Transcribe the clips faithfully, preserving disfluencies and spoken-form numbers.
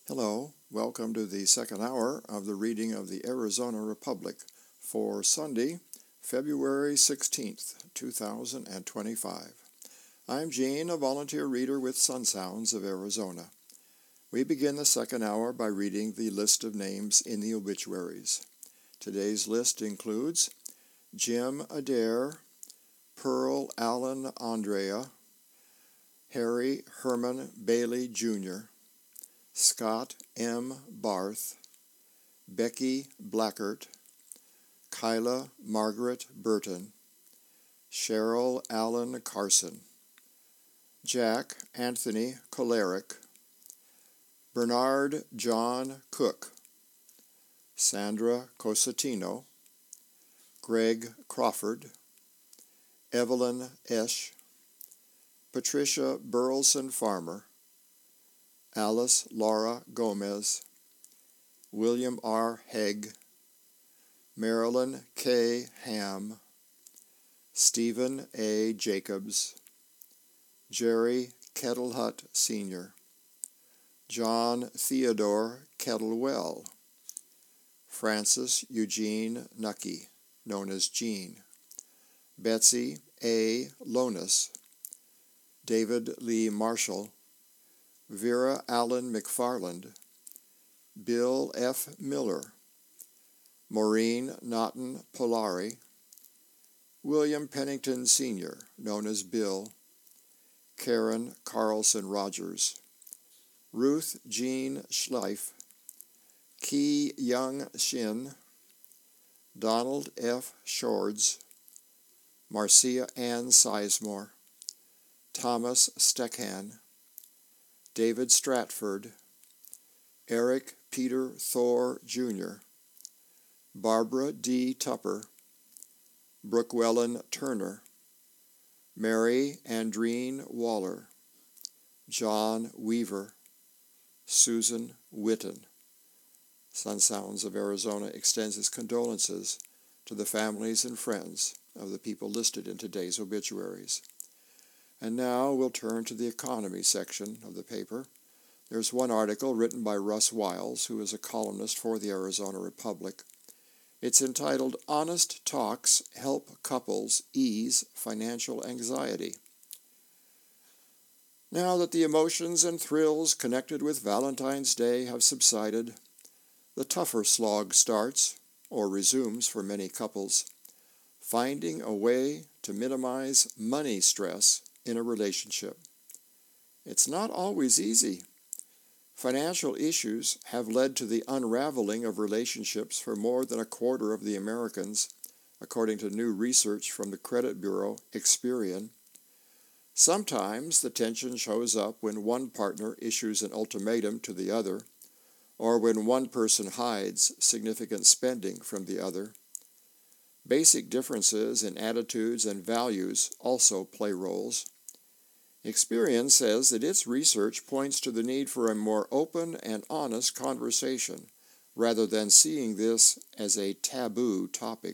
Hello, welcome to the second hour of the reading of the Arizona Republic for Sunday, February sixteenth, two thousand twenty-five. I'm Gene, a volunteer reader with Sun Sounds of Arizona. We begin the second hour by reading the list of names in the obituaries. Today's list includes Jim Adair, Pearl Allen Andrea, Harry Herman Bailey Junior, Scott M. Barth, Becky Blackert, Kyla Margaret Burton, Cheryl Allen Carson, Jack Anthony Kolarick, Bernard John Cook, Sandra Cosatino, Greg Crawford, Evelyn Esch, Patricia Burleson Farmer, Alice Laura Gomez, William R. Hegg, Marilyn K. Ham, Stephen A. Jacobs, Jerry Kettlehut Senior, John Theodore Kettlewell, Francis Eugene Nucky, known as Gene, Betsy A. Lonis, David Lee Marshall, Vera Allen McFarland, Bill F. Miller, Maureen Naughton Polari, William Pennington Senior, known as Bill, Karen Carlson Rogers, Ruth Jean Schleif, Ki Young Shin, Donald F. Shords, Marcia Ann Sizemore, Thomas Steckham, David Stratford, Eric Peter Thor Junior, Barbara D. Tupper, Brookwellen Turner, Mary Andreen Waller, John Weaver, Susan Witten. Sun Sounds of Arizona extends its condolences to the families and friends of the people listed in today's obituaries. And now we'll turn to the economy section of the paper. There's one article written by Russ Wiles, who is a columnist for the Arizona Republic. It's entitled, Honest Talks Help Couples Ease Financial Anxiety. Now that the emotions and thrills connected with Valentine's Day have subsided, the tougher slog starts, or resumes for many couples, finding a way to minimize money stress in a relationship. It's not always easy. Financial issues have led to the unraveling of relationships for more than a quarter of the Americans, according to new research from the credit bureau Experian. Sometimes the tension shows up when one partner issues an ultimatum to the other, or when one person hides significant spending from the other. Basic differences in attitudes and values also play roles. Experian says that its research points to the need for a more open and honest conversation, rather than seeing this as a taboo topic.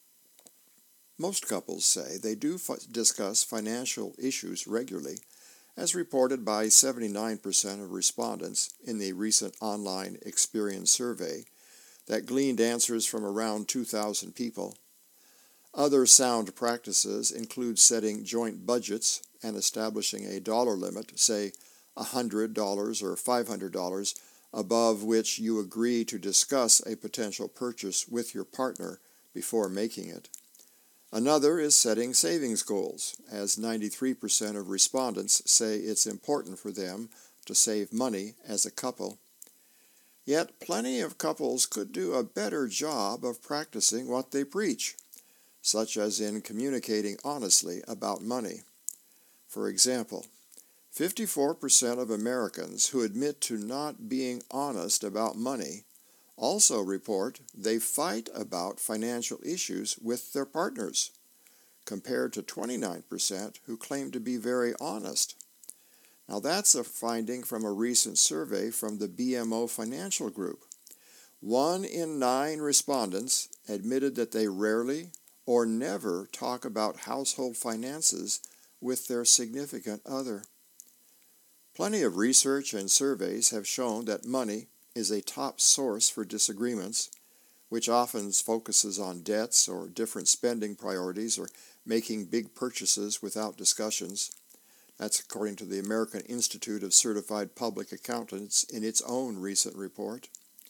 Most couples say they do f- discuss financial issues regularly, as reported by seventy-nine percent of respondents in the recent online Experian survey that gleaned answers from around two thousand people. Other sound practices include setting joint budgets and establishing a dollar limit, say one hundred dollars or five hundred dollars, above which you agree to discuss a potential purchase with your partner before making it. Another is setting savings goals, as ninety-three percent of respondents say it's important for them to save money as a couple. Yet plenty of couples could do a better job of practicing what they preach, such as in communicating honestly about money. For example, fifty-four percent of Americans who admit to not being honest about money also report they fight about financial issues with their partners, compared to twenty-nine percent who claim to be very honest. Now that's a finding from a recent survey from the B M O Financial Group. One in nine respondents admitted that they rarely or never talk about household finances with their significant other. Plenty of research and surveys have shown that money is a top source for disagreements, which often focuses on debts or different spending priorities or making big purchases without discussions. That's according to the American Institute of Certified Public Accountants in its own recent report.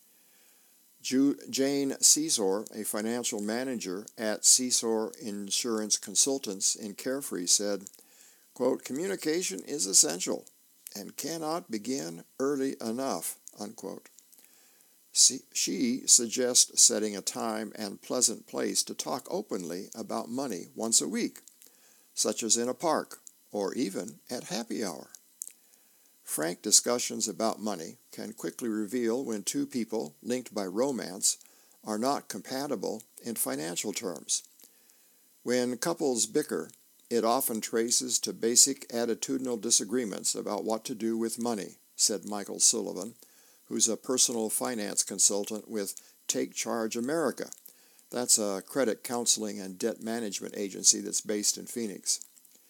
Ju- Jane Cesor, a financial manager at Cesor Insurance Consultants in Carefree, said, quote, "Communication is essential and cannot begin early enough," unquote. She suggests setting a time and pleasant place to talk openly about money once a week, such as in a park or even at happy hour. Frank discussions about money can quickly reveal when two people linked by romance are not compatible in financial terms. When couples bicker, it often traces to basic attitudinal disagreements about what to do with money, said Michael Sullivan, who's a personal finance consultant with Take Charge America. That's a credit counseling and debt management agency that's based in Phoenix.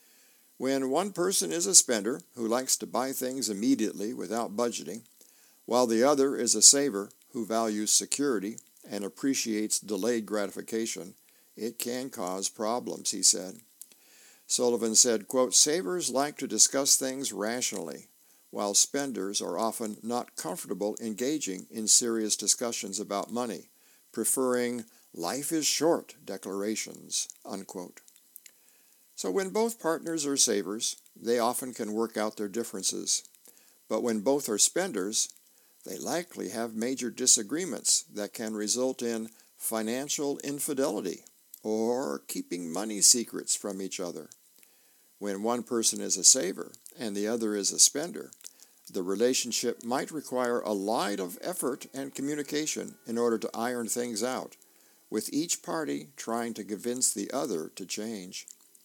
When one person is a spender who likes to buy things immediately without budgeting, while the other is a saver who values security and appreciates delayed gratification, it can cause problems, he said. Sullivan said, quote, "Savers like to discuss things rationally, while spenders are often not comfortable engaging in serious discussions about money, preferring life is short declarations," unquote. So when both partners are savers, they often can work out their differences. But when both are spenders, they likely have major disagreements that can result in financial infidelity or keeping money secrets from each other. When one person is a saver and the other is a spender, the relationship might require a lot of effort and communication in order to iron things out, with each party trying to convince the other to change.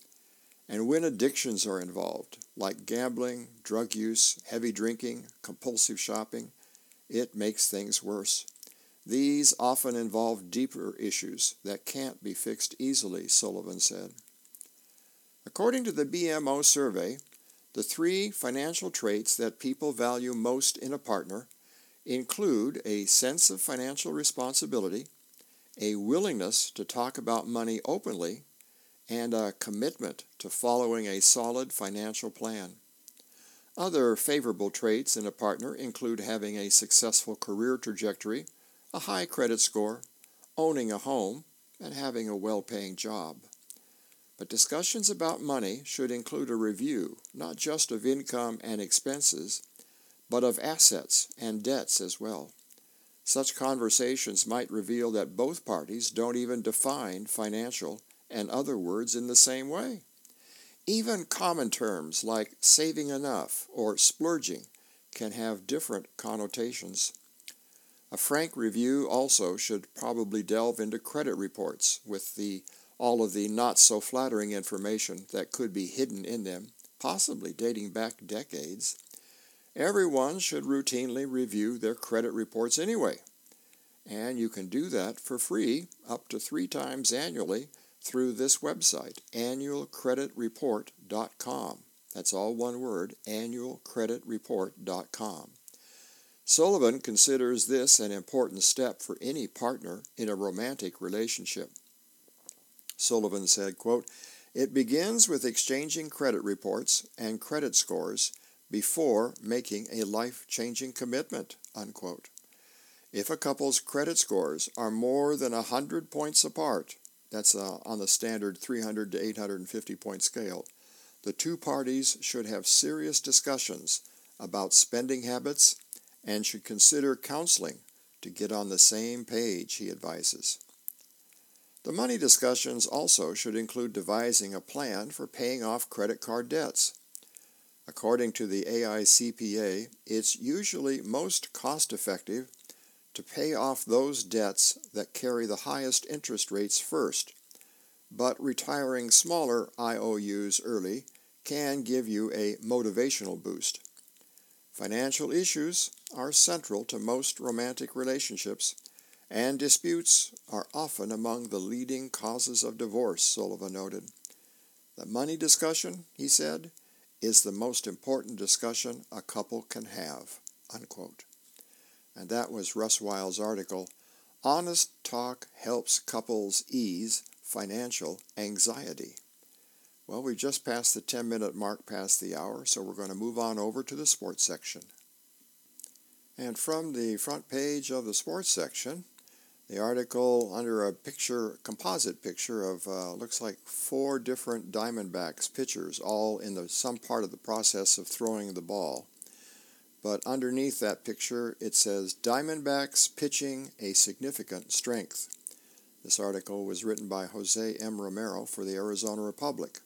And when addictions are involved, like gambling, drug use, heavy drinking, compulsive shopping, it makes things worse. These often involve deeper issues that can't be fixed easily, Sullivan said. According to the B M O survey, the three financial traits that people value most in a partner include a sense of financial responsibility, a willingness to talk about money openly, and a commitment to following a solid financial plan. Other favorable traits in a partner include having a successful career trajectory, a high credit score, owning a home, and having a well-paying job. But discussions about money should include a review, not just of income and expenses, but of assets and debts as well. Such conversations might reveal that both parties don't even define financial and other words in the same way. Even common terms like saving enough or splurging can have different connotations. A frank review also should probably delve into credit reports with the all of the not-so-flattering information that could be hidden in them, possibly dating back decades. Everyone should routinely review their credit reports anyway, and you can do that for free up to three times annually through this website, annual credit report dot com. That's all one word, annual credit report dot com. Sullivan considers this an important step for any partner in a romantic relationship. Sullivan said, quote, "It begins with exchanging credit reports and credit scores before making a life-changing commitment," unquote. If a couple's credit scores are more than one hundred points apart, that's uh, on the standard three hundred to eight hundred fifty point scale, the two parties should have serious discussions about spending habits and should consider counseling to get on the same page, he advises. The money discussions also should include devising a plan for paying off credit card debts. According to the A I C P A, it's usually most cost-effective to pay off those debts that carry the highest interest rates first, but retiring smaller I O Us early can give you a motivational boost. Financial issues are central to most romantic relationships, and disputes are often among the leading causes of divorce, Sullivan noted. The money discussion, he said, is the most important discussion a couple can have, unquote. And that was Russ Weil's article, Honest Talk Helps Couples Ease Financial Anxiety. Well, we've just passed the ten-minute mark past the hour, so we're going to move on over to the sports section. And from the front page of the sports section, the article under a picture, composite picture of, uh, looks like four different Diamondbacks pitchers, all in the, some part of the process of throwing the ball. But underneath that picture, it says, Diamondbacks pitching a significant strength. This article was written by Jose M. Romero for the Arizona Republic.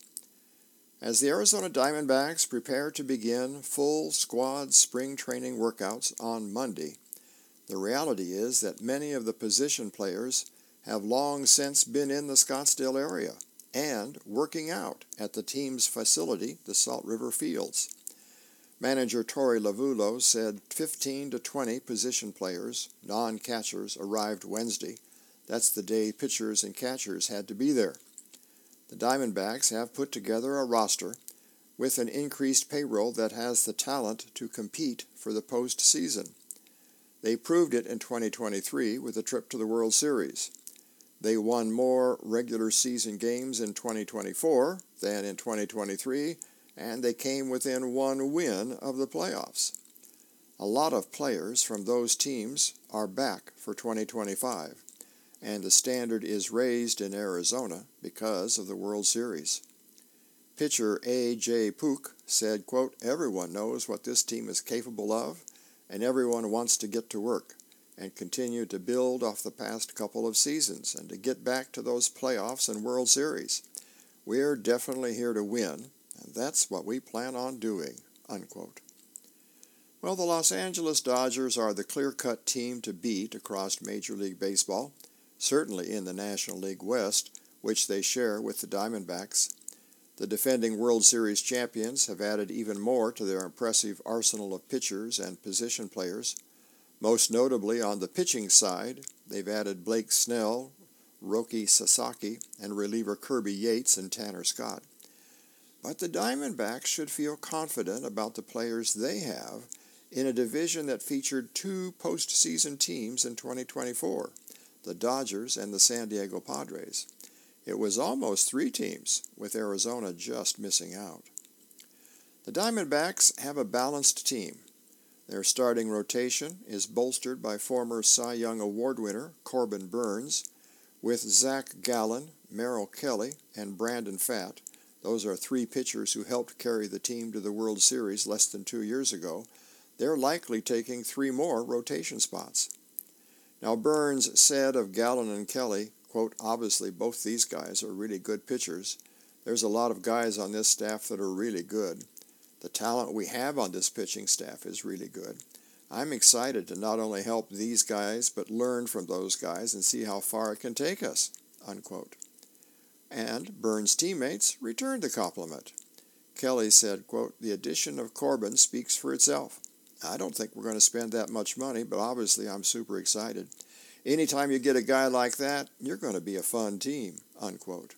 As the Arizona Diamondbacks prepare to begin full squad spring training workouts on Monday, the reality is that many of the position players have long since been in the Scottsdale area and working out at the team's facility, the Salt River Fields. Manager Torey Lovullo said fifteen to twenty position players, non-catchers, arrived Wednesday. That's the day pitchers and catchers had to be there. The Diamondbacks have put together a roster with an increased payroll that has the talent to compete for the postseason. They proved it in twenty twenty-three with a trip to the World Series. They won more regular season games in twenty twenty-four than in twenty twenty-three, and they came within one win of the playoffs. A lot of players from those teams are back for twenty twenty-five, and the standard is raised in Arizona because of the World Series. Pitcher A J. Puk said, quote, everyone knows what this team is capable of, and everyone wants to get to work and continue to build off the past couple of seasons and to get back to those playoffs and World Series. We're definitely here to win, and that's what we plan on doing, unquote. Well, the Los Angeles Dodgers are the clear-cut team to beat across Major League Baseball, certainly in the National League West, which they share with the Diamondbacks. The defending World Series champions have added even more to their impressive arsenal of pitchers and position players. Most notably on the pitching side, they've added Blake Snell, Roki Sasaki, and reliever Kirby Yates and Tanner Scott. But the Diamondbacks should feel confident about the players they have in a division that featured two postseason teams in twenty twenty-four, the Dodgers and the San Diego Padres. It was almost three teams, with Arizona just missing out. The Diamondbacks have a balanced team. Their starting rotation is bolstered by former Cy Young Award winner Corbin Burnes, with Zach Gallen, Merrill Kelly, and Brandon Pfaadt. Those are three pitchers who helped carry the team to the World Series less than two years ago. They're likely taking three more rotation spots. Now, Burnes said of Gallen and Kelly, quote, obviously both these guys are really good pitchers. There's a lot of guys on this staff that are really good. The talent we have on this pitching staff is really good. I'm excited to not only help these guys, but learn from those guys and see how far it can take us, unquote. And Burnes' teammates returned the compliment. Kelly said, quote, the addition of Corbin speaks for itself. I don't think we're going to spend that much money, but obviously I'm super excited. Anytime you get a guy like that, you're going to be a fun team, unquote.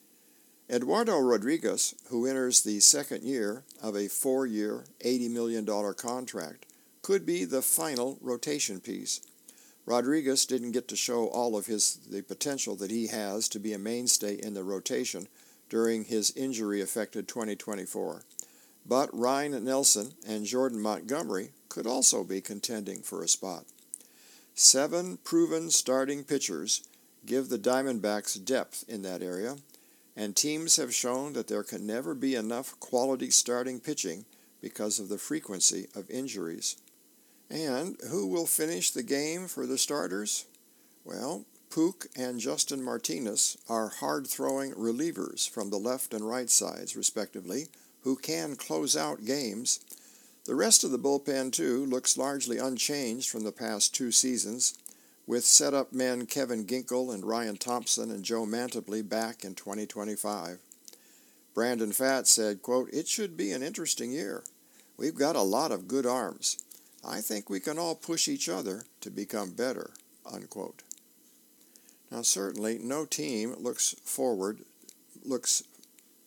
Eduardo Rodriguez, who enters the second year of a four-year, eighty million dollars contract, could be the final rotation piece. Rodriguez didn't get to show all of his the potential that he has to be a mainstay in the rotation during his injury-affected twenty twenty-four. But Ryan Nelson and Jordan Montgomery could also be contending for a spot. Seven proven starting pitchers give the Diamondbacks depth in that area, and teams have shown that there can never be enough quality starting pitching because of the frequency of injuries. And who will finish the game for the starters? Well, Puk and Justin Martinez are hard-throwing relievers from the left and right sides, respectively, who can close out games. The rest of the bullpen, too, looks largely unchanged from the past two seasons, with set-up men Kevin Ginkel and Ryan Thompson and Joe Mantiply back in twenty twenty-five. Brandon Pfaadt said, quote, it should be an interesting year. We've got a lot of good arms. I think we can all push each other to become better, unquote. Now, certainly no team looks forward, looks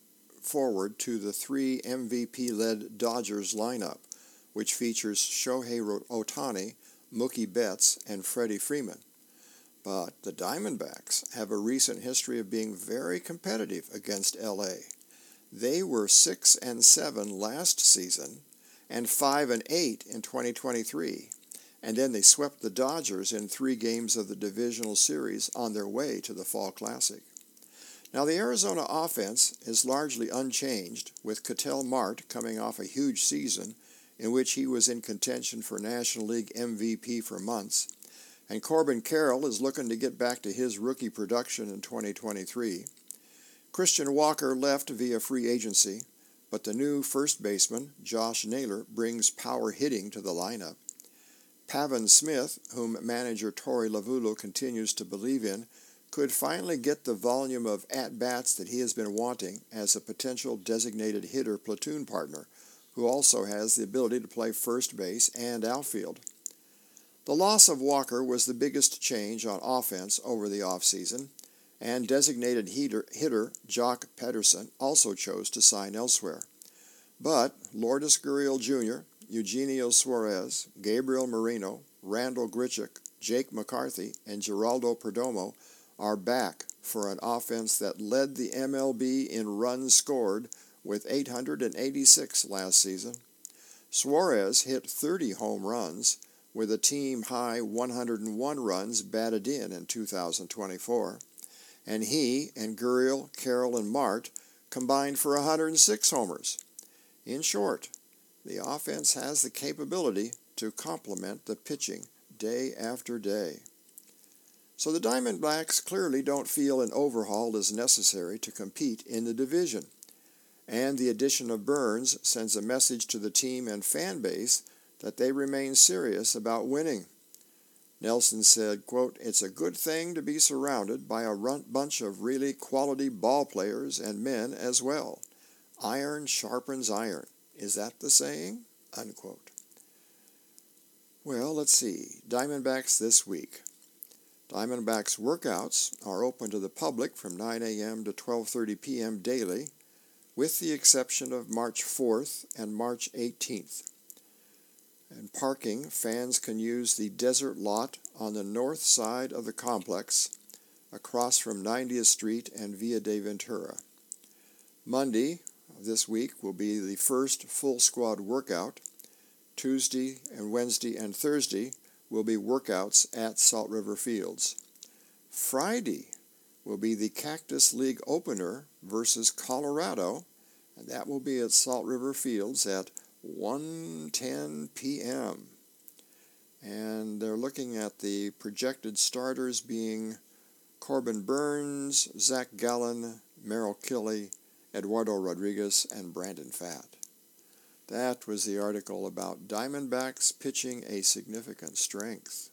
forward to the three M V P-led Dodgers lineup, which features Shohei Ohtani, Mookie Betts, and Freddie Freeman. But the Diamondbacks have a recent history of being very competitive against L A. They were six and seven last season and five and eight in twenty twenty-three, and then they swept the Dodgers in three games of the divisional series on their way to the Fall Classic. Now, the Arizona offense is largely unchanged, with Ketel Marte coming off a huge season in which he was in contention for National League M V P for months, and Corbin Carroll is looking to get back to his rookie production in twenty twenty-three. Christian Walker left via free agency, but the new first baseman, Josh Naylor, brings power hitting to the lineup. Pavin Smith, whom manager Torey Lovullo continues to believe in, could finally get the volume of at-bats that he has been wanting as a potential designated hitter platoon partner, who also has the ability to play first base and outfield. The loss of Walker was the biggest change on offense over the offseason, and designated hitter, hitter Jock Pederson also chose to sign elsewhere. But Lourdes Gurriel Junior, Eugenio Suarez, Gabriel Moreno, Randall Grichuk, Jake McCarthy, and Geraldo Perdomo are back for an offense that led the M L B in runs scored with eight hundred eighty-six last season. Suarez hit thirty home runs with a team-high one hundred one runs batted in in two thousand twenty-four, and he and Gurriel, Carroll, and Marte combined for one hundred six homers. In short, the offense has the capability to complement the pitching day after day. So the Diamondbacks clearly don't feel an overhaul is necessary to compete in the division, and the addition of Burnes sends a message to the team and fan base that they remain serious about winning. Nelson said, quote, "It's a good thing to be surrounded by a bunch of really quality ball players and men as well. Iron sharpens iron. Is that the saying?" Unquote. Well, let's see. Diamondbacks this week. Diamondbacks workouts are open to the public from nine a.m. to twelve thirty p.m. daily, with the exception of March fourth and March eighteenth. And parking, fans can use the desert lot on the north side of the complex, across from ninetieth Street and Via de Ventura. Monday this week will be the first full squad workout. Tuesday and Wednesday and Thursday will be workouts at Salt River Fields. Friday will be the Cactus League opener versus Colorado, and that will be at Salt River Fields at one ten p.m. And they're looking at the projected starters being Corbin Burnes, Zach Gallen, Merrill Kelly, Eduardo Rodriguez, and Brandon Pfaadt. That was the article about Diamondbacks pitching a significant strength.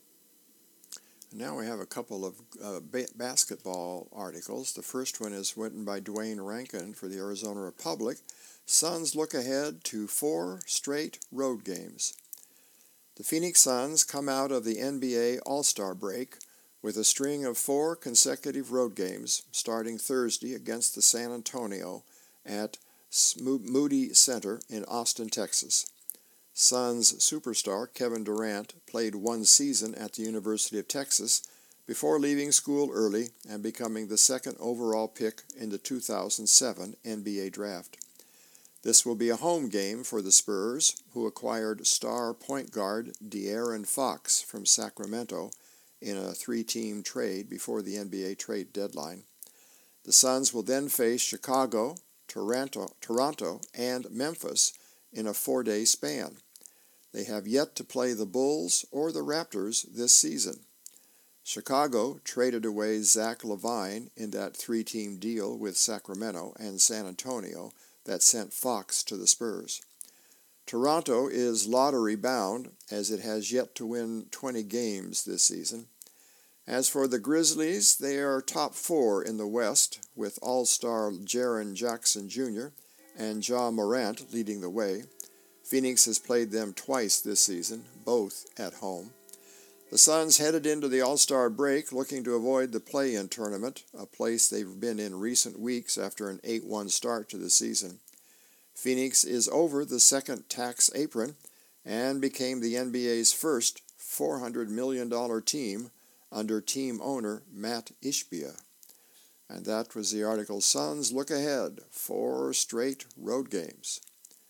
Now we have a couple of uh, ba- basketball articles. The first one is written by Dwayne Rankin for the Arizona Republic. Suns look ahead to four straight road games. The Phoenix Suns come out of the N B A All-Star break with a string of four consecutive road games starting Thursday against the San Antonio at Moody Center in Austin, Texas. Suns superstar Kevin Durant played one season at the University of Texas before leaving school early and becoming the second overall pick in the two thousand seven N B A draft. This will be a home game for the Spurs, who acquired star point guard De'Aaron Fox from Sacramento in a three-team trade before the N B A trade deadline. The Suns will then face Chicago, Toronto, Toronto, and Memphis in a four-day span. They have yet to play the Bulls or the Raptors this season. Chicago traded away Zach LaVine in that three-team deal with Sacramento and San Antonio that sent Fox to the Spurs. Toronto is lottery-bound, as it has yet to win twenty games this season. As for the Grizzlies, they are top four in the West, with all-star Jaren Jackson Junior and Ja Morant leading the way. Phoenix has played them twice this season, both at home. The Suns headed into the All-Star break looking to avoid the play-in tournament, a place they've been in recent weeks after an eight one start to the season. Phoenix is over the second tax apron and became the N B A's first four hundred million dollars team under team owner Matt Ishbia. And that was the article, Suns Look Ahead, Four Straight Road Games.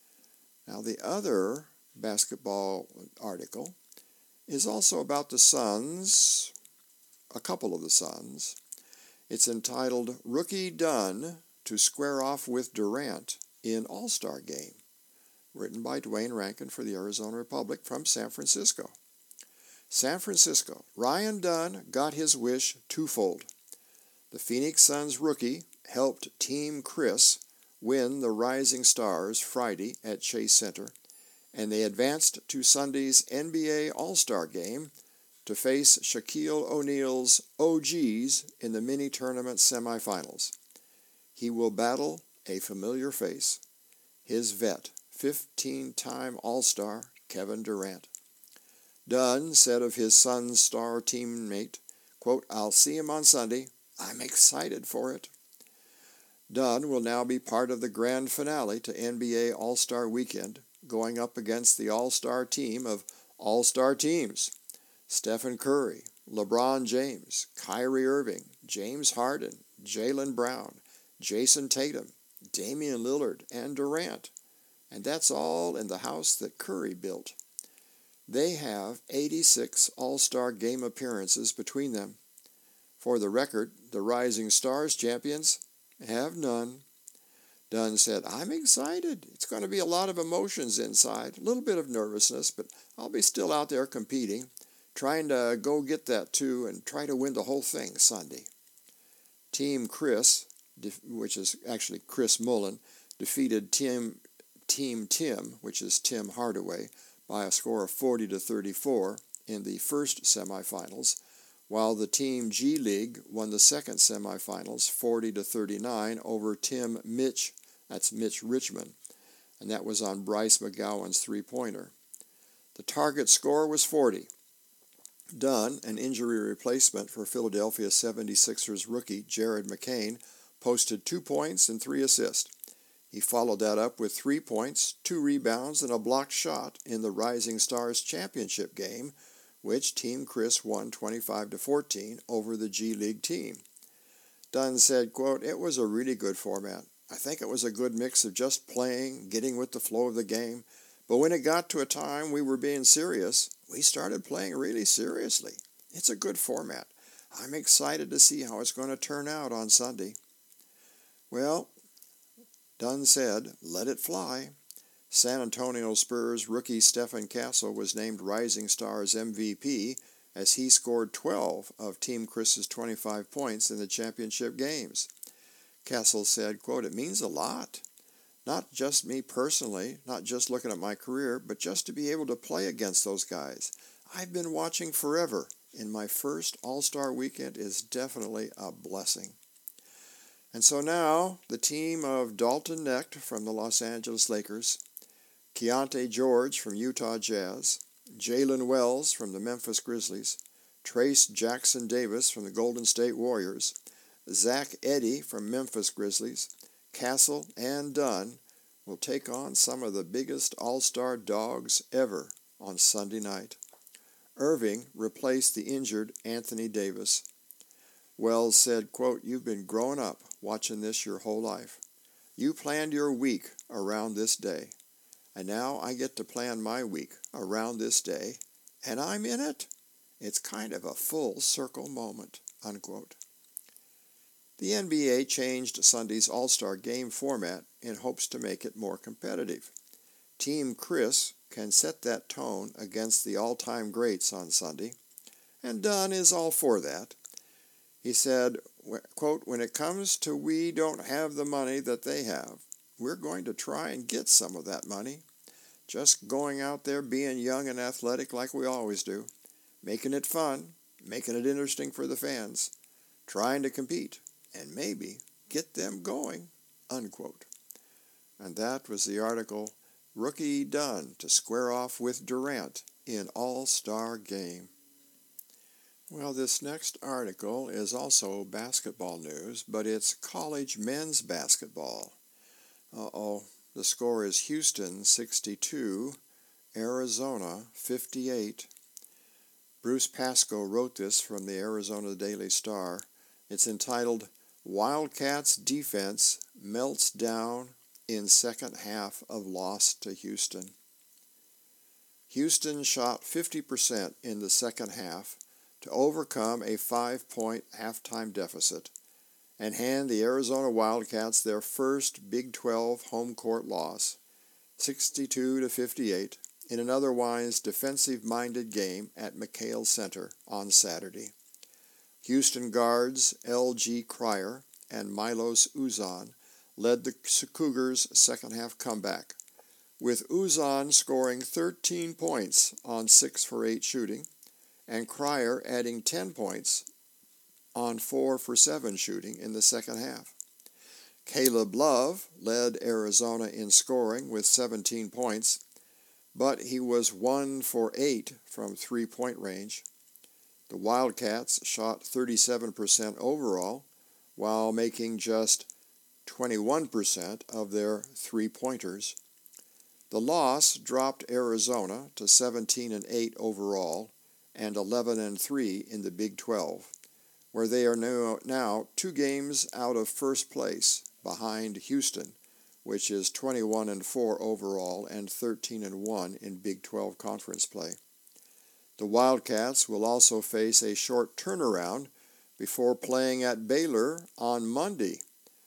Now the other basketball article is also about the Suns, a couple of the Suns. It's entitled, Rookie Done to Square Off with Durant in All-Star Game, written by Dwayne Rankin for the Arizona Republic from San Francisco. San Francisco, Ryan Dunn got his wish twofold. The Phoenix Suns rookie helped Team Chris win the Rising Stars Friday at Chase Center, and they advanced to Sunday's N B A All-Star Game to face Shaquille O'Neal's O Gs in the mini-tournament semifinals. He will battle a familiar face, his vet, fifteen-time All-Star Kevin Durant. Dunn said of his Suns star teammate, quote, I'll see him on Sunday. I'm excited for it. Dunn will now be part of the grand finale to N B A All-Star Weekend, going up against the All-Star team of All-Star teams. Stephen Curry, LeBron James, Kyrie Irving, James Harden, Jaylen Brown, Jason Tatum, Damian Lillard, and Durant. And that's all in the house that Curry built. They have eighty-six All-Star Game appearances between them. For the record, the Rising Stars champions have none. Dunn said, I'm excited. It's going to be a lot of emotions inside, a little bit of nervousness, but I'll be still out there competing, trying to go get that too and try to win the whole thing Sunday. Team Chris, which is actually Chris Mullen, defeated Team, Team Tim, which is Tim Hardaway, by a score of forty to thirty-four in the first semifinals, while the Team G League won the second semifinals forty to thirty-nine over Tim Mitch, that's Mitch Richmond, and that was on Bryce McGowan's three-pointer. The target score was forty. Dunn, an injury replacement for Philadelphia seventy-sixers rookie Jared McCain, posted two points and three assists. He followed that up with three points, two rebounds, and a blocked shot in the Rising Stars championship game, which Team Chris won twenty-five to fourteen over the G League team. Dunn said, quote, it was a really good format. I think it was a good mix of just playing, getting with the flow of the game, but when it got to a time we were being serious, we started playing really seriously. It's a good format. I'm excited to see how it's going to turn out on Sunday. Well, Dunn said, let it fly. San Antonio Spurs rookie Stephen Castle was named Rising Stars M V P as he scored twelve of Team Chris's twenty-five points in the championship games. Castle said, quote, it means a lot. Not just me personally, not just looking at my career, but just to be able to play against those guys. I've been watching forever, and my first All-Star weekend is definitely a blessing. And so now, the team of Dalton Knecht from the Los Angeles Lakers, Keontae George from Utah Jazz, Jalen Wells from the Memphis Grizzlies, Trace Jackson Davis from the Golden State Warriors, Zach Edey from Memphis Grizzlies, Castle, and Dunn will take on some of the biggest all-star dogs ever on Sunday night. Irving replaced the injured Anthony Davis. Wells said, quote, you've been growing up watching this your whole life. You planned your week around this day, and now I get to plan my week around this day, and I'm in it. It's kind of a full circle moment, unquote. The N B A changed Sunday's All-Star Game format in hopes to make it more competitive. Team Chris can set that tone against the all-time greats on Sunday, and Dunn is all for that. He said, quote, when it comes to we don't have the money that they have, we're going to try and get some of that money. Just going out there being young and athletic like we always do, making it fun, making it interesting for the fans, trying to compete, and maybe get them going, unquote. And that was the article, Rookie Done to Square Off with Durant in All-Star Game. Well, this next article is also basketball news, but it's college men's basketball. Uh-oh, the score is Houston sixty-two, Arizona fifty-eight. Bruce Pascoe wrote this from the Arizona Daily Star. It's entitled, Wildcats Defense Melts Down in Second Half of Loss to Houston. Houston shot fifty percent in the second half to overcome a five-point halftime deficit and hand the Arizona Wildcats their first Big twelve home court loss, sixty-two to fifty-eight, in an otherwise defensive-minded game at McKale Center on Saturday. Houston guards L G Cryer and Milos Uzan led the Cougars' second-half comeback, with Uzan scoring thirteen points on six for eight shooting, and Cryer adding ten points on four for seven shooting in the second half. Caleb Love led Arizona in scoring with seventeen points, but he was one for eight from three-point range. The Wildcats shot thirty-seven percent overall, while making just twenty-one percent of their three-pointers. The loss dropped Arizona to seventeen and eight overall, and eleven and three in the Big twelve, where they are now, now two games out of first place behind Houston, which is twenty-one and four overall and thirteen and one in Big twelve conference play. The Wildcats will also face a short turnaround before playing at Baylor on Monday.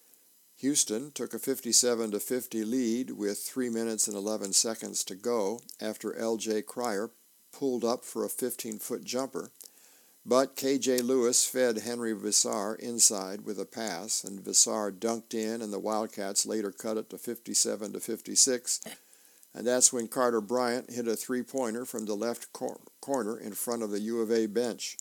Houston took a fifty-seven to fifty lead with three minutes and eleven seconds to go after L J Cryer pulled up for a fifteen-foot jumper, but K J Lewis fed Henry Visar inside with a pass, and Visar dunked in, and the Wildcats later cut it to fifty-seven to fifty-six, and that's when Carter Bryant hit a three-pointer from the left cor- corner in front of the U of A bench.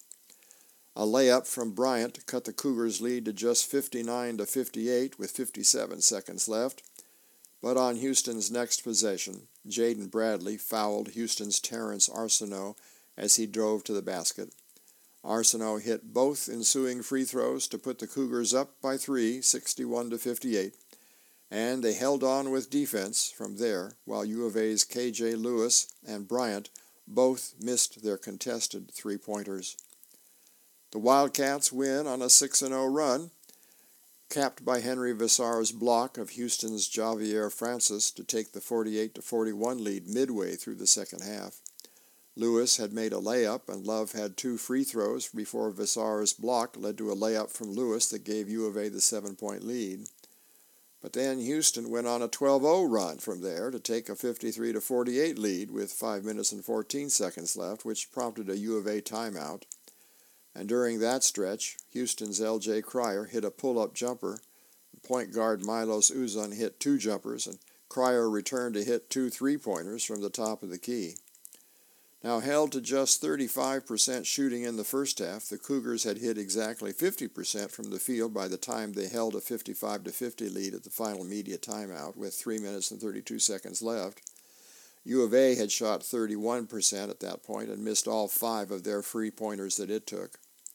A layup from Bryant cut the Cougars' lead to just fifty-nine to fifty-eight with fifty-seven seconds left, but on Houston's next possession, Jaden Bradley fouled Houston's Terrence Arsenault as he drove to the basket. Arsenault hit both ensuing free throws to put the Cougars up by three, sixty-one to fifty-eight, and they held on with defense from there, while U of A's K J Lewis and Bryant both missed their contested three-pointers. The Wildcats win on a six and oh run, capped by Henry Visar's block of Houston's Javier Francis to take the forty-eight to forty-one lead midway through the second half. Lewis had made a layup, and Love had two free throws before Visar's block led to a layup from Lewis that gave U of A the seven-point lead. But then Houston went on a twelve oh run from there to take a fifty-three to forty-eight lead with five minutes and fourteen seconds left, which prompted a U of A timeout. And during that stretch, Houston's L J Cryer hit a pull-up jumper. Point guard Milos Uzan hit two jumpers, and Cryer returned to hit two three-pointers from the top of the key. Now held to just thirty-five percent shooting in the first half, the Cougars had hit exactly fifty percent from the field by the time they held a fifty-five to fifty lead at the final media timeout with three minutes and thirty-two seconds left. U of A had shot thirty-one percent at that point and missed all five of their free-pointers that it took.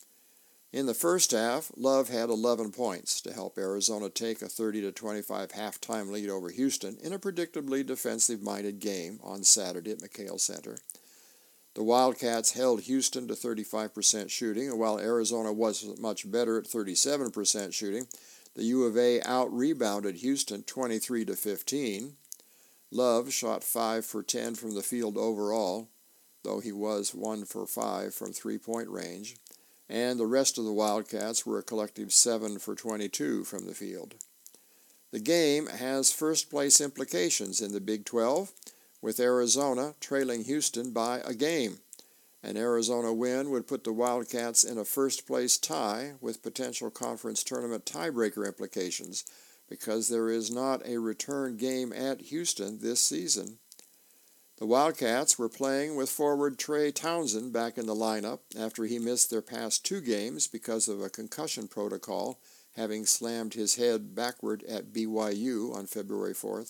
In the first half, Love had eleven points to help Arizona take a thirty to twenty-five halftime lead over Houston in a predictably defensive-minded game on Saturday at McKale Center. The Wildcats held Houston to thirty-five percent shooting, and while Arizona was much better at thirty-seven percent shooting, the U of A out-rebounded Houston twenty-three to fifteen. Love shot five for ten from the field overall, though he was one for five from three-point range, and the rest of the Wildcats were a collective seven for twenty-two from the field. The game has first-place implications in the Big twelve, with Arizona trailing Houston by a game. An Arizona win would put the Wildcats in a first-place tie with potential conference tournament tiebreaker implications, because there is not a return game at Houston this season. The Wildcats were playing with forward Trey Townsend back in the lineup after he missed their past two games because of a concussion protocol, having slammed his head backward at B Y U on February fourth.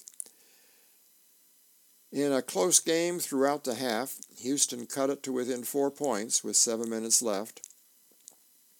In a close game throughout the half, Houston cut it to within four points with seven minutes left.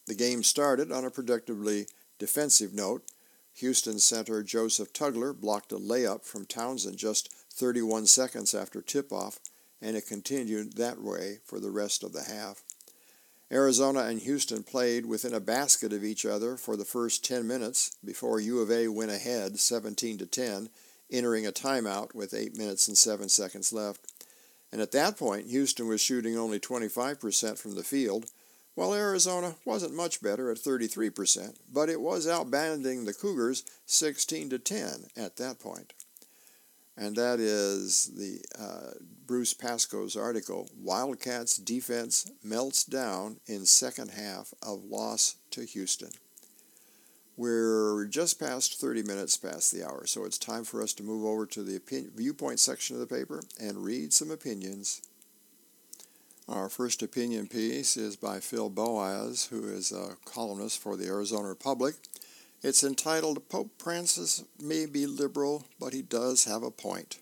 The game started on a predictably defensive note. Houston center Joseph Tugler blocked a layup from Townsend just thirty-one seconds after tip-off, and it continued that way for the rest of the half. Arizona and Houston played within a basket of each other for the first ten minutes before U of A went ahead seventeen to ten, entering a timeout with eight minutes and seven seconds left. And at that point, Houston was shooting only twenty-five percent from the field, while Arizona wasn't much better at thirty-three percent, but it was outbanding the Cougars sixteen to ten at that point. And that is the uh, Bruce Pascoe's article, Wildcats Defense Melts Down in Second Half of Loss to Houston. We're just past thirty minutes past the hour, so it's time for us to move over to the opinion, viewpoint section of the paper and read some opinions. Our first opinion piece is by Phil Boas, who is a columnist for the Arizona Republic. It's entitled, Pope Francis May Be Liberal, but He Does Have a Point.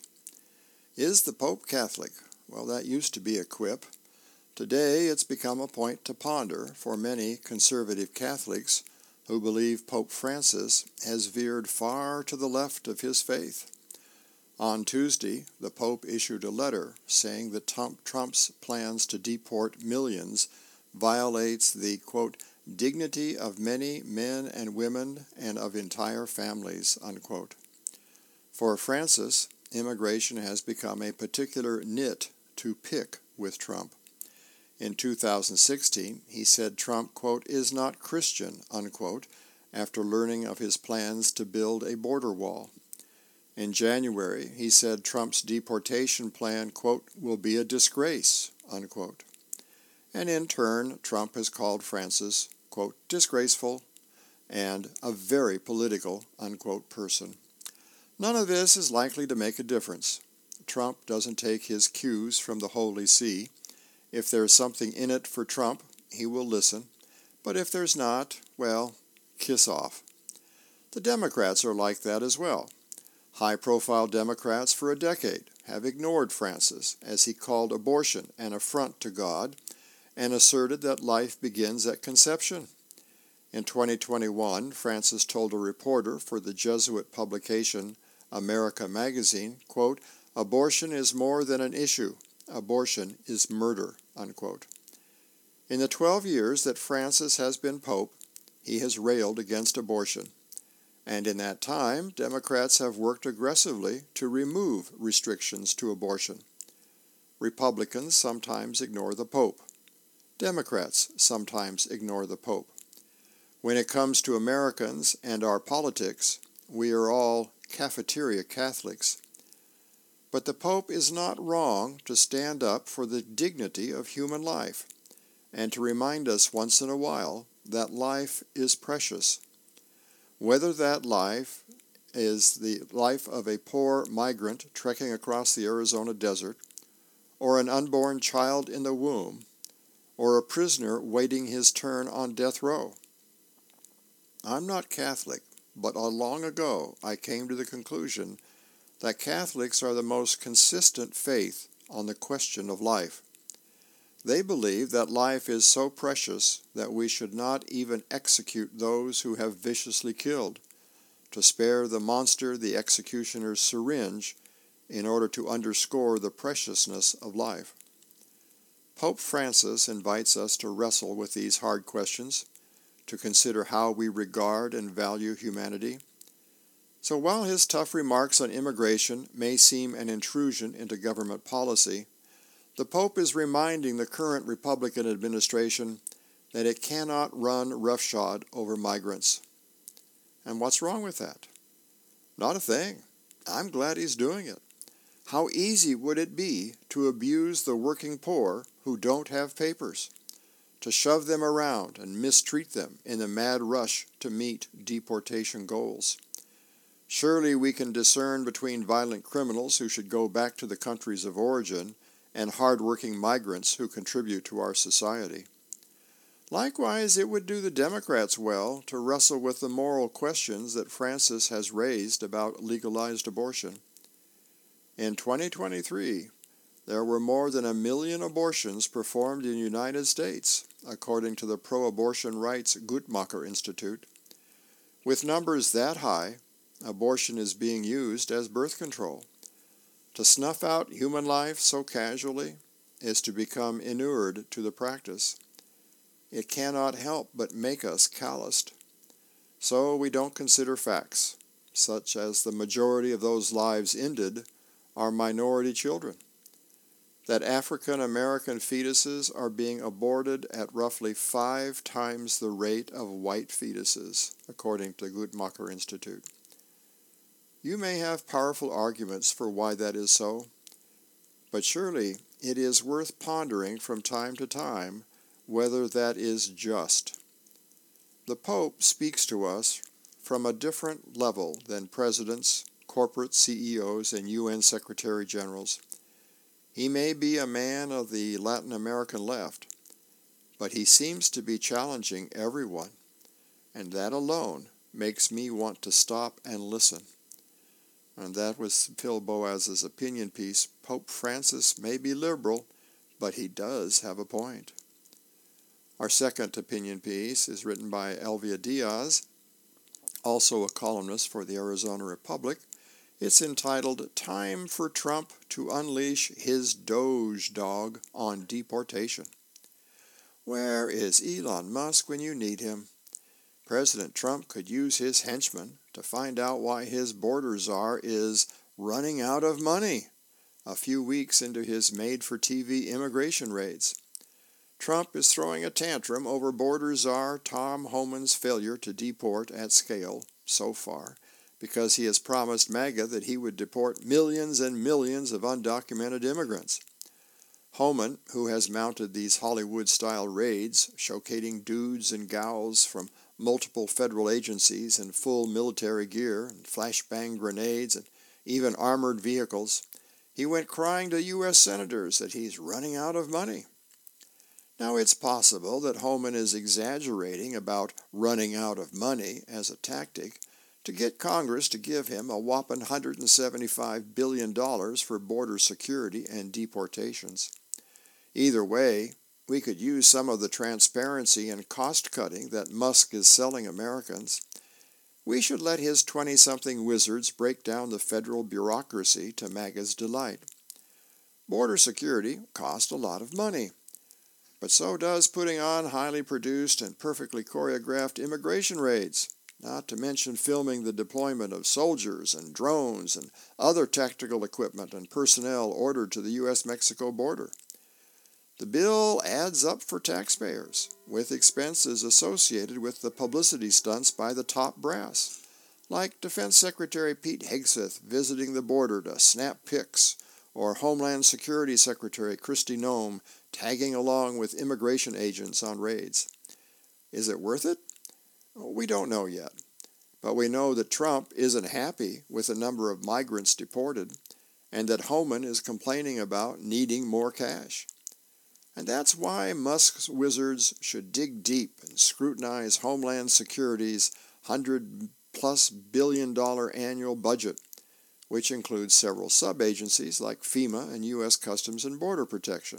Is the Pope Catholic? Well, that used to be a quip. Today, it's become a point to ponder for many conservative Catholics who believe Pope Francis has veered far to the left of his faith. On Tuesday, the Pope issued a letter saying that Trump's plans to deport millions violates the, quote, dignity of many men and women and of entire families, unquote. For Francis, immigration has become a particular nit to pick with Trump. In two thousand sixteen, he said Trump, quote, is not Christian, unquote, after learning of his plans to build a border wall. In January, he said Trump's deportation plan, quote, will be a disgrace, unquote. And in turn, Trump has called Francis, quote, disgraceful and a very political, unquote, person. None of this is likely to make a difference. Trump doesn't take his cues from the Holy See. If there's something in it for Trump, he will listen. But if there's not, well, kiss off. The Democrats are like that as well. High-profile Democrats for a decade have ignored Francis as he called abortion an affront to God and asserted that life begins at conception. In twenty twenty-one, Francis told a reporter for the Jesuit publication America Magazine, quote, abortion is more than an issue. Abortion is murder, unquote. In the twelve years that Francis has been Pope, he has railed against abortion. And in that time, Democrats have worked aggressively to remove restrictions to abortion. Republicans sometimes ignore the Pope. Democrats sometimes ignore the Pope. When it comes to Americans and our politics, we are all cafeteria Catholics. But the Pope is not wrong to stand up for the dignity of human life and to remind us once in a while that life is precious. Whether that life is the life of a poor migrant trekking across the Arizona desert, or an unborn child in the womb, or a prisoner waiting his turn on death row. I'm not Catholic, but long ago I came to the conclusion that Catholics are the most consistent faith on the question of life. They believe that life is so precious that we should not even execute those who have viciously killed, to spare the monster the executioner's syringe in order to underscore the preciousness of life. Pope Francis invites us to wrestle with these hard questions, to consider how we regard and value humanity. So while his tough remarks on immigration may seem an intrusion into government policy, the Pope is reminding the current Republican administration that it cannot run roughshod over migrants. And what's wrong with that? Not a thing. I'm glad he's doing it. How easy would it be to abuse the working poor who don't have papers, to shove them around and mistreat them in the mad rush to meet deportation goals? Surely we can discern between violent criminals who should go back to the countries of origin and hard-working migrants who contribute to our society. Likewise, it would do the Democrats well to wrestle with the moral questions that Francis has raised about legalized abortion. In twenty twenty-three, there were more than a million abortions performed in the United States, according to the pro-abortion rights Guttmacher Institute. With numbers that high, abortion is being used as birth control. To snuff out human life so casually is to become inured to the practice. It cannot help but make us calloused. So we don't consider facts, such as the majority of those lives ended are minority children, that African American fetuses are being aborted at roughly five times the rate of white fetuses, according to the Guttmacher Institute. You may have powerful arguments for why that is so, but surely it is worth pondering from time to time whether that is just. The Pope speaks to us from a different level than presidents, corporate C E Os, and U N Secretary Generals. He may be a man of the Latin American left, but he seems to be challenging everyone, and that alone makes me want to stop and listen. And that was Phil Boaz's opinion piece. Pope Francis may be liberal, but he does have a point. Our second opinion piece is written by Elvia Diaz, also a columnist for the Arizona Republic. It's entitled, Time for Trump to Unleash His Doge Dog on Deportation. Where is Elon Musk when you need him? President Trump could use his henchmen to find out why his border czar is running out of money a few weeks into his made-for-T V immigration raids. Trump is throwing a tantrum over border czar Tom Homan's failure to deport at scale so far, because he has promised MAGA that he would deport millions and millions of undocumented immigrants. Homan, who has mounted these Hollywood-style raids, showcasing dudes and gals from multiple federal agencies in full military gear and flashbang grenades and even armored vehicles, he went crying to U S senators that he's running out of money. Now, it's possible that Homan is exaggerating about running out of money as a tactic to get Congress to give him a whopping one hundred seventy-five billion dollars for border security and deportations. Either way, we could use some of the transparency and cost-cutting that Musk is selling Americans. We should let his twenty-something wizards break down the federal bureaucracy to MAGA's delight. Border security costs a lot of money, but so does putting on highly produced and perfectly choreographed immigration raids, not to mention filming the deployment of soldiers and drones and other tactical equipment and personnel ordered to the U S Mexico border. The bill adds up for taxpayers, with expenses associated with the publicity stunts by the top brass, like Defense Secretary Pete Hegseth visiting the border to snap pics, or Homeland Security Secretary Kristi Noem tagging along with immigration agents on raids. Is it worth it? We don't know yet, but we know that Trump isn't happy with the number of migrants deported, and that Homan is complaining about needing more cash. And that's why Musk's wizards should dig deep and scrutinize Homeland Security's one hundred plus billion dollar annual budget, which includes several sub-agencies like FEMA and U S Customs and Border Protection.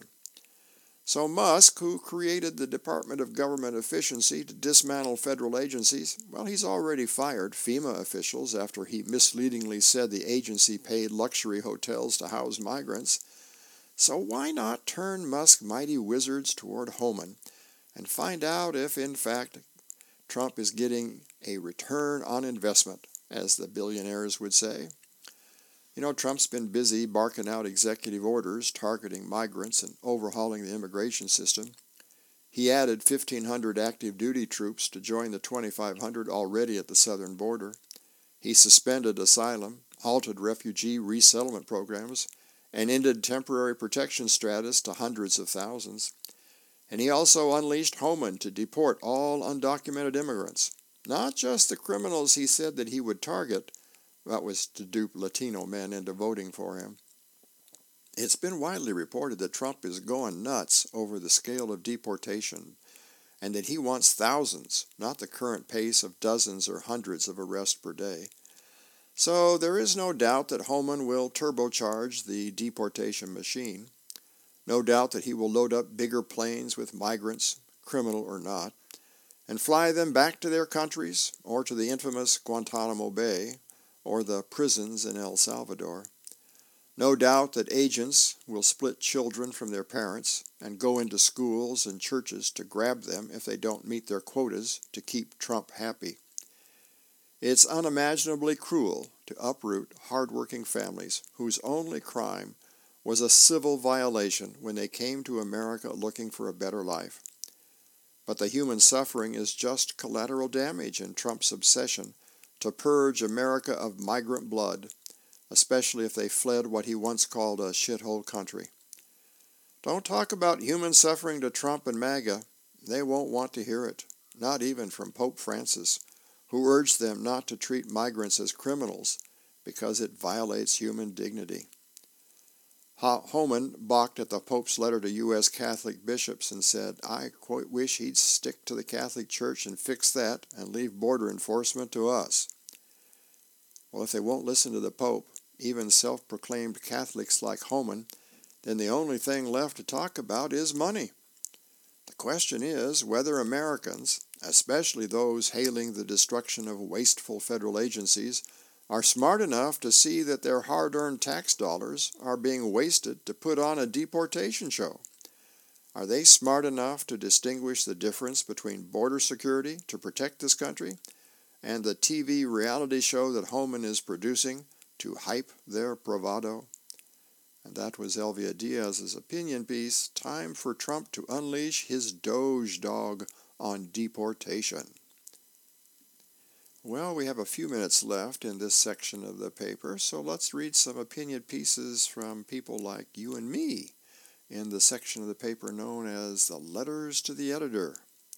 So Musk, who created the Department of Government Efficiency to dismantle federal agencies, well, he's already fired FEMA officials after he misleadingly said the agency paid luxury hotels to house migrants. So why not turn Musk's mighty wizards toward Homan and find out if, in fact, Trump is getting a return on investment, as the billionaires would say? You know, Trump's been busy barking out executive orders targeting migrants and overhauling the immigration system. He added fifteen hundred active duty troops to join the twenty-five hundred already at the southern border. He suspended asylum, halted refugee resettlement programs, and ended temporary protection status to hundreds of thousands. And he also unleashed Homan to deport all undocumented immigrants, not just the criminals he said that he would target. That was to dupe Latino men into voting for him. It's been widely reported that Trump is going nuts over the scale of deportation, and that he wants thousands, not the current pace of dozens or hundreds of arrests per day. So there is no doubt that Homan will turbocharge the deportation machine. No doubt that he will load up bigger planes with migrants, criminal or not, and fly them back to their countries or to the infamous Guantanamo Bay or the prisons in El Salvador. No doubt that agents will split children from their parents and go into schools and churches to grab them if they don't meet their quotas to keep Trump happy. It's unimaginably cruel to uproot hard-working families whose only crime was a civil violation when they came to America looking for a better life. But the human suffering is just collateral damage in Trump's obsession to purge America of migrant blood, especially if they fled what he once called a shithole country. Don't talk about human suffering to Trump and MAGA. They won't want to hear it, not even from Pope Francis, who urged them not to treat migrants as criminals because it violates human dignity. Homan balked at the Pope's letter to U S Catholic bishops and said, "I quite wish he'd stick to the Catholic Church and fix that and leave border enforcement to us." Well, if they won't listen to the Pope, even self-proclaimed Catholics like Homan, then the only thing left to talk about is money. The question is whether Americans, especially those hailing the destruction of wasteful federal agencies, are smart enough to see that their hard-earned tax dollars are being wasted to put on a deportation show. Are they smart enough to distinguish the difference between border security to protect this country and the T V reality show that Homan is producing to hype their bravado? And that was Elvia Diaz's opinion piece, Time for Trump to Unleash His Doge Dog on Deportation. Well, we have a few minutes left in this section of the paper, so let's read some opinion pieces from people like you and me in the section of the paper known as the Letters to the Editor.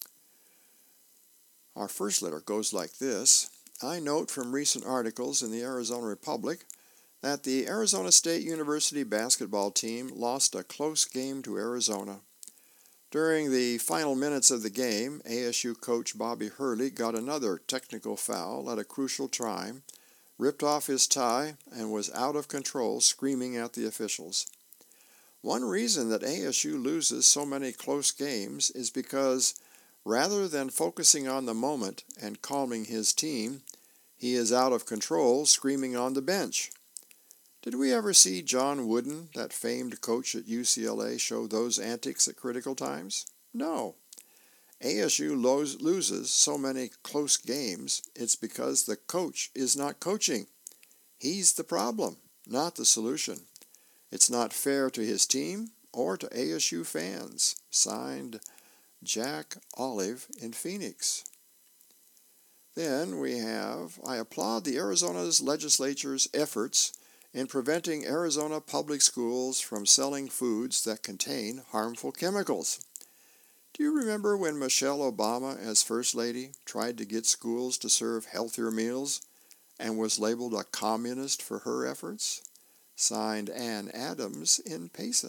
Our first letter goes like this. I note from recent articles in the Arizona Republic that the Arizona State University basketball team lost a close game to Arizona. During the final minutes of the game, A S U coach Bobby Hurley got another technical foul at a crucial time, ripped off his tie, and was out of control, screaming at the officials. One reason that A S U loses so many close games is because rather than focusing on the moment and calming his team, he is out of control, screaming on the bench. Did we ever see John Wooden, that famed coach at U C L A, show those antics at critical times? No. A S U lo- loses so many close games, it's because the coach is not coaching. He's the problem, not the solution. It's not fair to his team or to A S U fans. Signed, Jack Olive in Phoenix. Then we have, I applaud the Arizona's legislature's efforts in preventing Arizona public schools from selling foods that contain harmful chemicals. Do you remember when Michelle Obama, as First Lady, tried to get schools to serve healthier meals and was labeled a communist for her efforts? Signed, Ann Adams in Payson.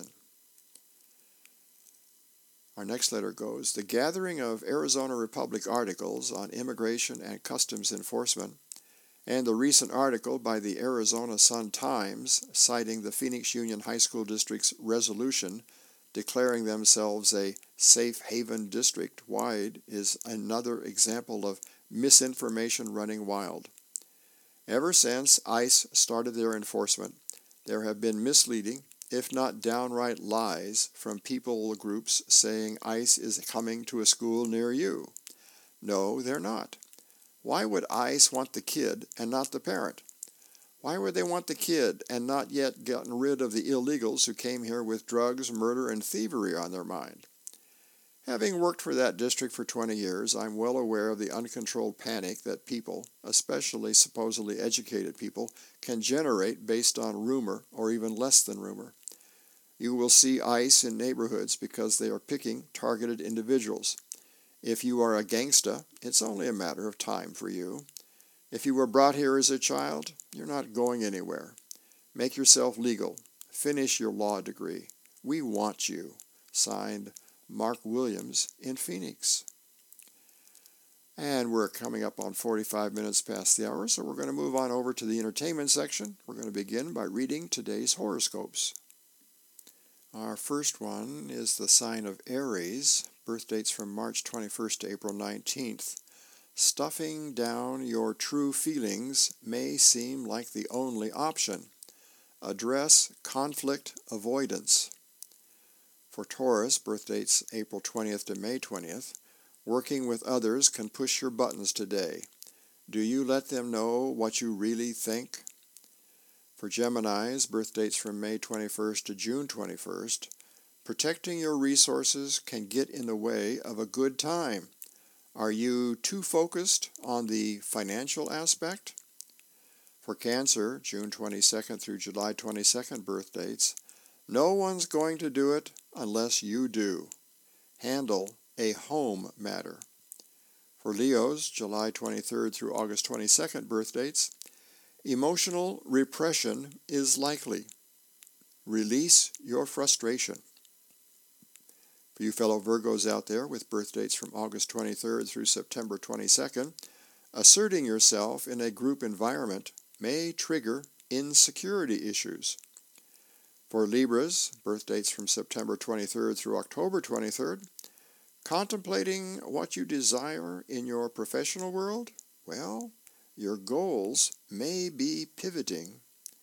Our next letter goes, the gathering of Arizona Republic articles on immigration and customs enforcement and the recent article by the Arizona Sun-Times citing the Phoenix Union High School District's resolution declaring themselves a safe haven district-wide is another example of misinformation running wild. Ever since ICE started their enforcement, there have been misleading, if not downright lies, from people groups saying ICE is coming to a school near you. No, they're not. Why would ICE want the kid and not the parent? Why would they want the kid and not yet gotten rid of the illegals who came here with drugs, murder, and thievery on their mind? Having worked for that district for twenty years, I'm well aware of the uncontrolled panic that people, especially supposedly educated people, can generate based on rumor or even less than rumor. You will see ICE in neighborhoods because they are picking targeted individuals. If you are a gangsta, it's only a matter of time for you. If you were brought here as a child, you're not going anywhere. Make yourself legal. Finish your law degree. We want you. Signed, Mark Williams in Phoenix. And we're coming up on forty-five minutes past the hour, so we're going to move on over to the entertainment section. We're going to begin by reading today's horoscopes. Our first one is the sign of Aries, birth dates from March twenty-first to April nineteenth. Stuffing down your true feelings may seem like the only option. Address conflict avoidance. For Taurus, birth dates April twentieth to May twentieth, working with others can push your buttons today. Do you let them know what you really think? For Geminis, birth dates from May twenty-first to June twenty-first, protecting your resources can get in the way of a good time. Are you too focused on the financial aspect? For Cancer, June twenty-second through July twenty-second birth dates, no one's going to do it unless you do. Handle a home matter. For Leos, July twenty-third through August twenty-second birth dates, emotional repression is likely. Release your frustration. For you fellow Virgos out there with birth dates from August twenty-third through September twenty-second, asserting yourself in a group environment may trigger insecurity issues. For Libras, birth dates from September twenty-third through October twenty-third, contemplating what you desire in your professional world? Well, your goals may be pivoting.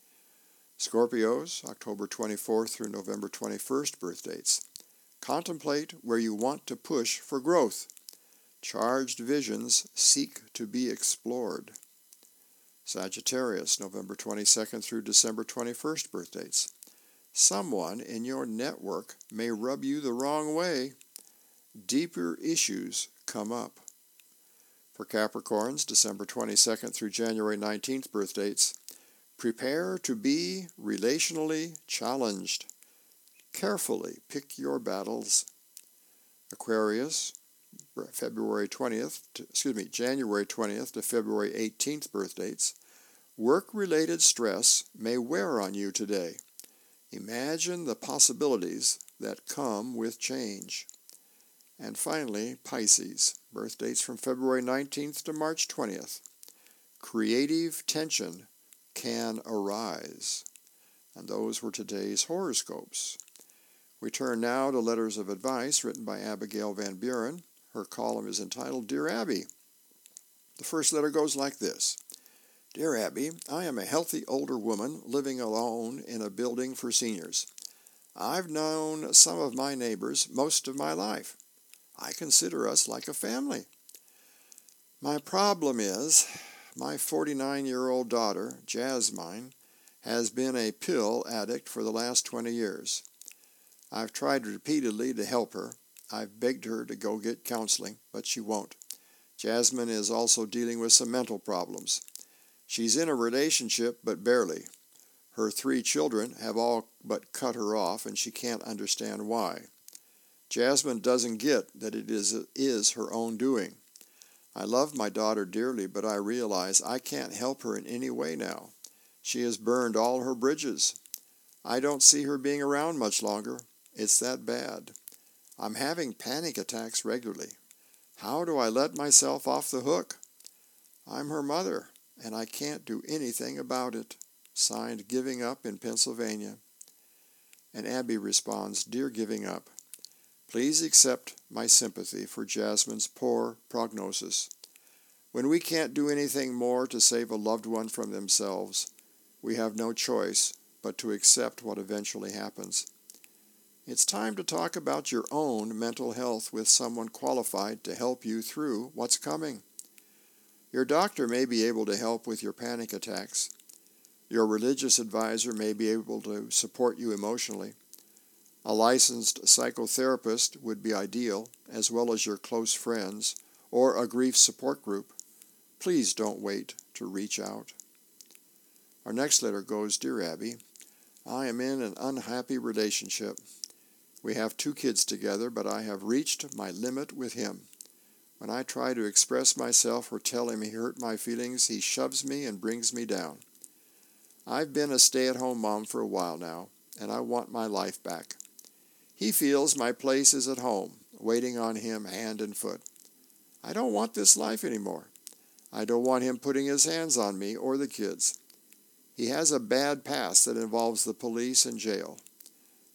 Scorpios, October twenty-fourth through November twenty-first birth dates, contemplate where you want to push for growth. Charged visions seek to be explored. Sagittarius, November twenty-second through December twenty-first birth dates, someone in your network may rub you the wrong way. Deeper issues come up. For Capricorns, December twenty-second through January nineteenth birth dates, prepare to be relationally challenged. Carefully pick your battles. Aquarius, February twentieth, to, excuse me, January twentieth to February eighteenth birth dates, work-related stress may wear on you today. Imagine the possibilities that come with change. And finally, Pisces, birth dates from February nineteenth to March twentieth. Creative tension can arise. And those were today's horoscopes. We turn now to letters of advice written by Abigail Van Buren. Her column is entitled Dear Abby. The first letter goes like this. Dear Abby, I am a healthy older woman living alone in a building for seniors. I've known some of my neighbors most of my life. I consider us like a family. My problem is my forty-nine-year-old daughter, Jasmine, has been a pill addict for the last twenty years. I've tried repeatedly to help her. I've begged her to go get counseling, but she won't. Jasmine is also dealing with some mental problems. She's in a relationship, but barely. Her three children have all but cut her off, and she can't understand why. Jasmine doesn't get that it is, is her own doing. I love my daughter dearly, but I realize I can't help her in any way now. She has burned all her bridges. I don't see her being around much longer. It's that bad. I'm having panic attacks regularly. How do I let myself off the hook? I'm her mother, and I can't do anything about it. Signed, Giving Up in Pennsylvania. And Abby responds, Dear Giving Up, please accept my sympathy for Jasmine's poor prognosis. When we can't do anything more to save a loved one from themselves, we have no choice but to accept what eventually happens. It's time to talk about your own mental health with someone qualified to help you through what's coming. Your doctor may be able to help with your panic attacks. Your religious advisor may be able to support you emotionally. A licensed psychotherapist would be ideal, as well as your close friends or a grief support group. Please don't wait to reach out. Our next letter goes, Dear Abby, I am in an unhappy relationship. We have two kids together, but I have reached my limit with him. When I try to express myself or tell him he hurt my feelings, he shoves me and brings me down. I've been a stay-at-home mom for a while now, and I want my life back. He feels my place is at home, waiting on him hand and foot. I don't want this life anymore. I don't want him putting his hands on me or the kids. He has a bad past that involves the police and jail.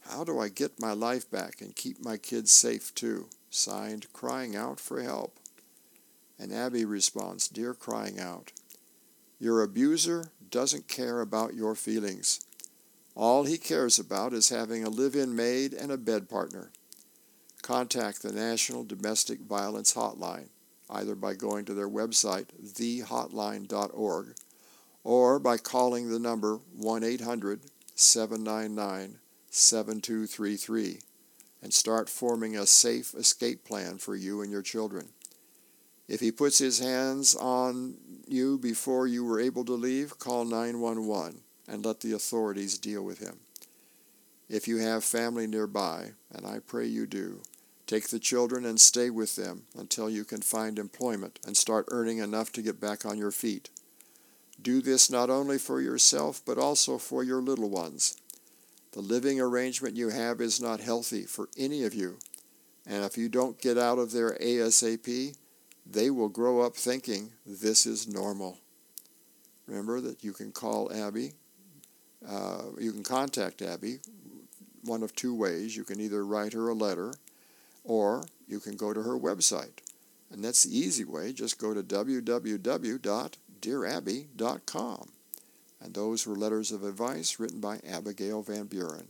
How do I get my life back and keep my kids safe too? Signed, Crying Out for Help. And Abby responds, Dear Crying Out, your abuser doesn't care about your feelings. All he cares about is having a live-in maid and a bed partner. Contact the National Domestic Violence Hotline, either by going to their website, the hotline dot org, or by calling the number one eight hundred, seven nine nine, seven two three three and start forming a safe escape plan for you and your children. If he puts his hands on you before you were able to leave, call nine one one and let the authorities deal with him. If you have family nearby, and I pray you do, take the children and stay with them until you can find employment and start earning enough to get back on your feet. Do this not only for yourself, but also for your little ones. The living arrangement you have is not healthy for any of you, and if you don't get out of there ASAP, they will grow up thinking this is normal. Remember that you can call Abby, uh, you can contact Abby one of two ways. You can either write her a letter, or you can go to her website. And that's the easy way. Just go to w w w dot dear abby dot com. And those were letters of advice written by Abigail Van Buren.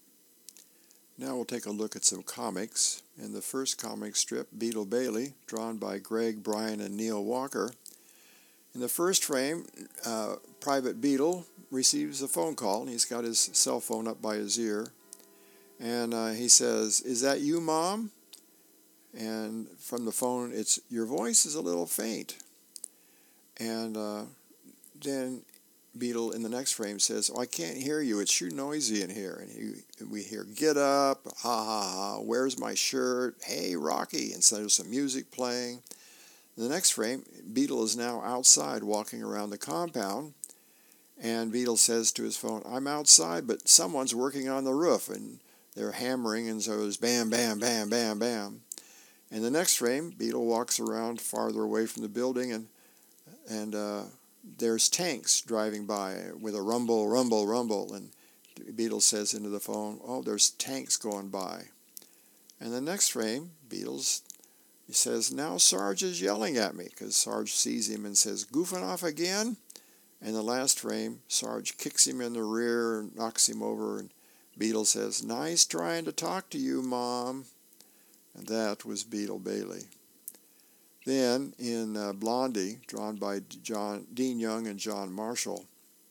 Now we'll take a look at some comics. In the first comic strip, Beetle Bailey, drawn by Greg, Brian, and Neil Walker. In the first frame, uh, Private Beetle receives a phone call, and he's got his cell phone up by his ear. And uh, he says, Is that you, Mom? And from the phone, it's, Your voice is a little faint. And uh, then Beetle in the next frame says, oh, I can't hear you. It's too noisy in here. And he, we hear, get up, ha, ha, ha, where's my shirt? Hey, Rocky. And so there's some music playing. In the next frame, Beetle is now outside walking around the compound. And Beetle says to his phone, I'm outside, but someone's working on the roof. And they're hammering, and so it's bam, bam, bam, bam, bam. In the next frame, Beetle walks around farther away from the building, and and uh, there's tanks driving by with a rumble, rumble, rumble. And Beetle says into the phone, oh, there's tanks going by. And the next frame, Beetle's, he says, now Sarge is yelling at me, because Sarge sees him and says, goofing off again? And the last frame, Sarge kicks him in the rear and knocks him over, and Beetle says, nice trying to talk to you, Mom. And that was Beetle Bailey. Then, in uh, Blondie, drawn by John, Dean Young and John Marshall,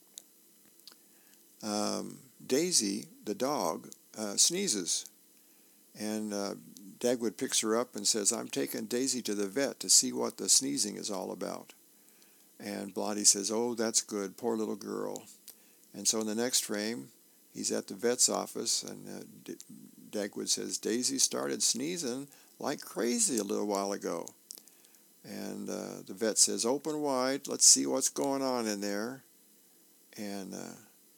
um, Daisy, the dog, uh, sneezes. And uh, Dagwood picks her up and says, I'm taking Daisy to the vet to see what the sneezing is all about. And Blondie says, oh, that's good, poor little girl. And so in the next frame, he's at the vet's office, and uh, D- Dagwood says, Daisy started sneezing like crazy a little while ago. And uh, the vet says, open wide, let's see what's going on in there. And uh,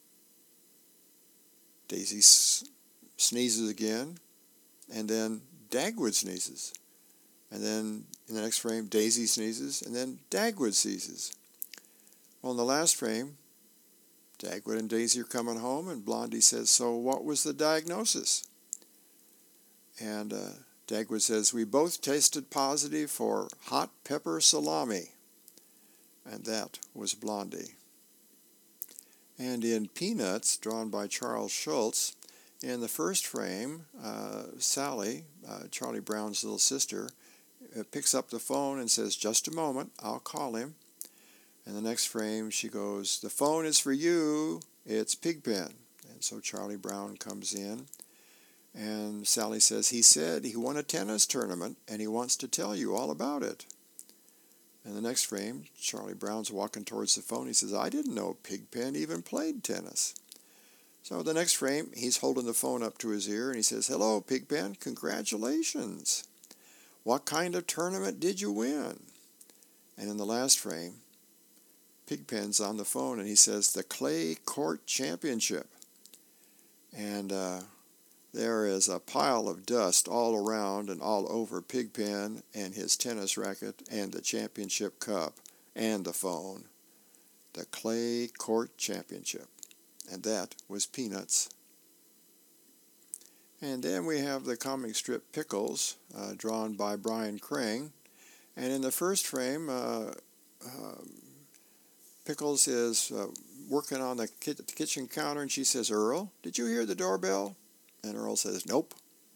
Daisy s- sneezes again, and then Dagwood sneezes. And then in the next frame, Daisy sneezes, and then Dagwood sneezes. Well, in the last frame, Dagwood and Daisy are coming home, and Blondie says, so what was the diagnosis? And uh, Dagwood says, we both tested positive for hot pepper salami. And that was Blondie. And in Peanuts, drawn by Charles Schultz, in the first frame, uh, Sally, uh, Charlie Brown's little sister, uh, picks up the phone and says, just a moment, I'll call him. And the next frame, she goes, the phone is for you, it's Pigpen. And so Charlie Brown comes in, and Sally says, he said he won a tennis tournament, and he wants to tell you all about it. And the next frame, Charlie Brown's walking towards the phone. He says, I didn't know Pigpen even played tennis. So the next frame, he's holding the phone up to his ear, and he says, hello, Pigpen, congratulations. What kind of tournament did you win? And in the last frame, Pigpen's on the phone, and he says, the Clay Court Championship. And uh, there is a pile of dust all around and all over Pigpen and his tennis racket and the championship cup and the phone. The Clay Court Championship. And that was Peanuts. And then we have the comic strip Pickles, uh, drawn by Brian Crane. And in the first frame, uh, uh, Pickles is uh, working on the, ki- the kitchen counter, and she says, "Earl, did you hear the doorbell?" And Earl says, "Nope."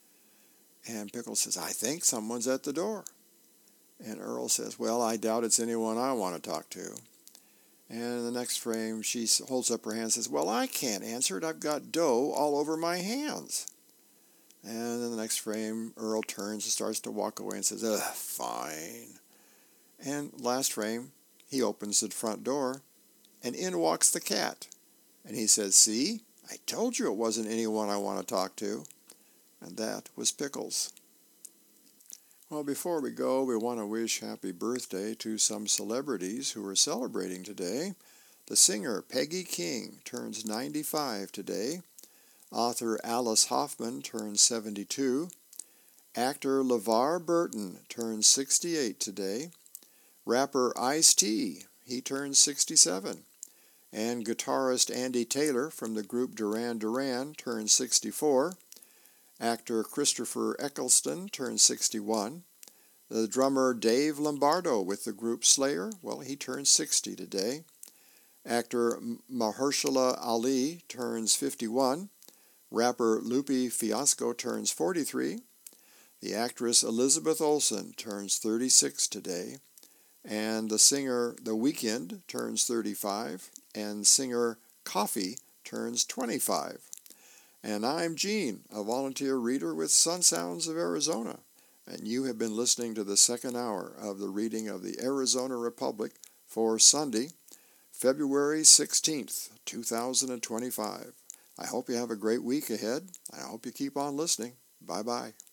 And Pickles says, "I think someone's at the door." And Earl says, "Well, I doubt it's anyone I want to talk to." And in the next frame, she holds up her hand and says, "Well, I can't answer it. I've got dough all over my hands." And in the next frame, Earl turns and starts to walk away and says, "Ugh, fine." And last frame, he opens the front door, and in walks the cat. And he says, "See, I told you it wasn't anyone I want to talk to." And that was Pickles. Well, before we go, we want to wish happy birthday to some celebrities who are celebrating today. The singer Peggy King turns ninety-five today. Author Alice Hoffman turns seventy-two. Actor LeVar Burton turns sixty-eight today. Rapper Ice-T, he turns sixty-seven. And guitarist Andy Taylor from the group Duran Duran turns sixty-four. Actor Christopher Eccleston turns sixty-one. The drummer Dave Lombardo with the group Slayer, well, he turns sixty today. Actor Mahershala Ali turns fifty-one. Rapper Lupe Fiasco turns forty-three. The actress Elizabeth Olsen turns thirty-six today. And the singer The Weeknd turns thirty-five. And singer Coffee turns twenty-five. And I'm Gene, a volunteer reader with Sun Sounds of Arizona. And you have been listening to the second hour of the reading of the Arizona Republic for Sunday, February sixteenth, two thousand twenty-five. I hope you have a great week ahead. I hope you keep on listening. Bye-bye.